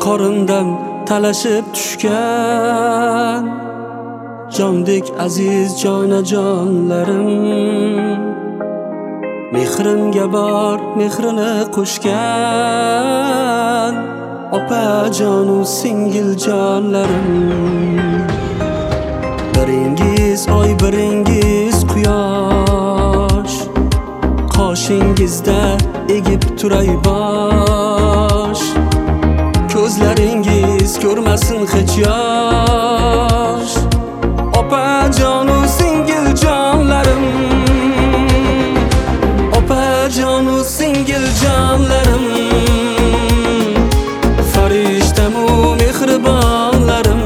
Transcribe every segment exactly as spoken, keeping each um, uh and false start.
qorindan talashib tushgan jondek aziz jonajonlarim, mehrimga bor mehrini qo'shgan opajonu singil jonlarim. Biringiz oy biringiz quyosh, qoshingizda egib turay bosh, ko'zlaringiz ko'rmasin hech yosh opajonu singil jonlarim, opajonu singil jonlarim, farishtamu mehribonlarim.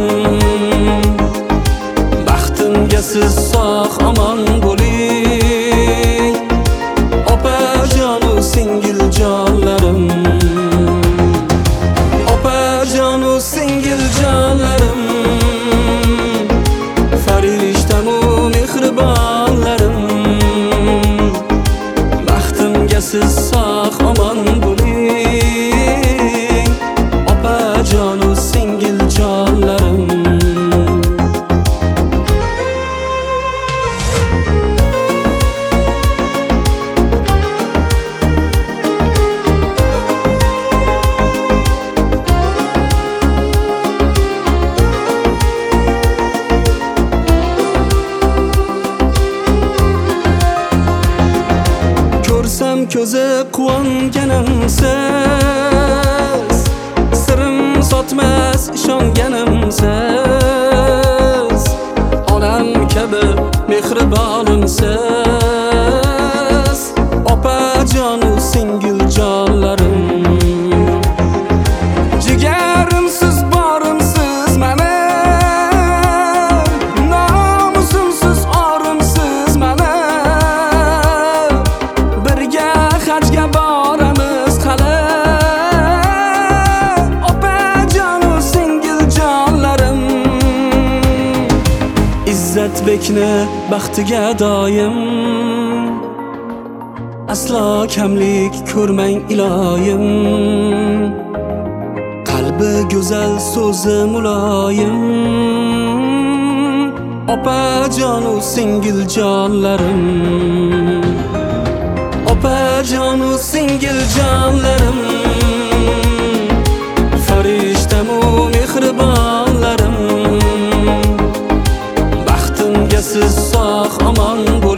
Baxtimga siz sog' omon bo'ling opajonu singil jonlarim, opajonu singil jonlarim, farishtamu mehribonlarim. Baxtimga siz sog' omon bo'ling opajonu singil jonlarim. Ko'rsam ko'zi quvonganimsiz, sirim sotmas ishonganimsiz, onam kabi mehribonimsiz opajonu singil jonlarim. Jigarimsiz borimsiz mani, nomusimsiz orimsiz mani, hajga boramiz qala opajonu singil jonlarim. Izzatbekni baxtiga doim aslo kamlik ko'rmang iloyim, qalbi go'zal so'zi muloyim opajonu singil jonlarim, opajonu singil jonlarim, farishtamu mehribonlarim. Baxtimga siz sog' omon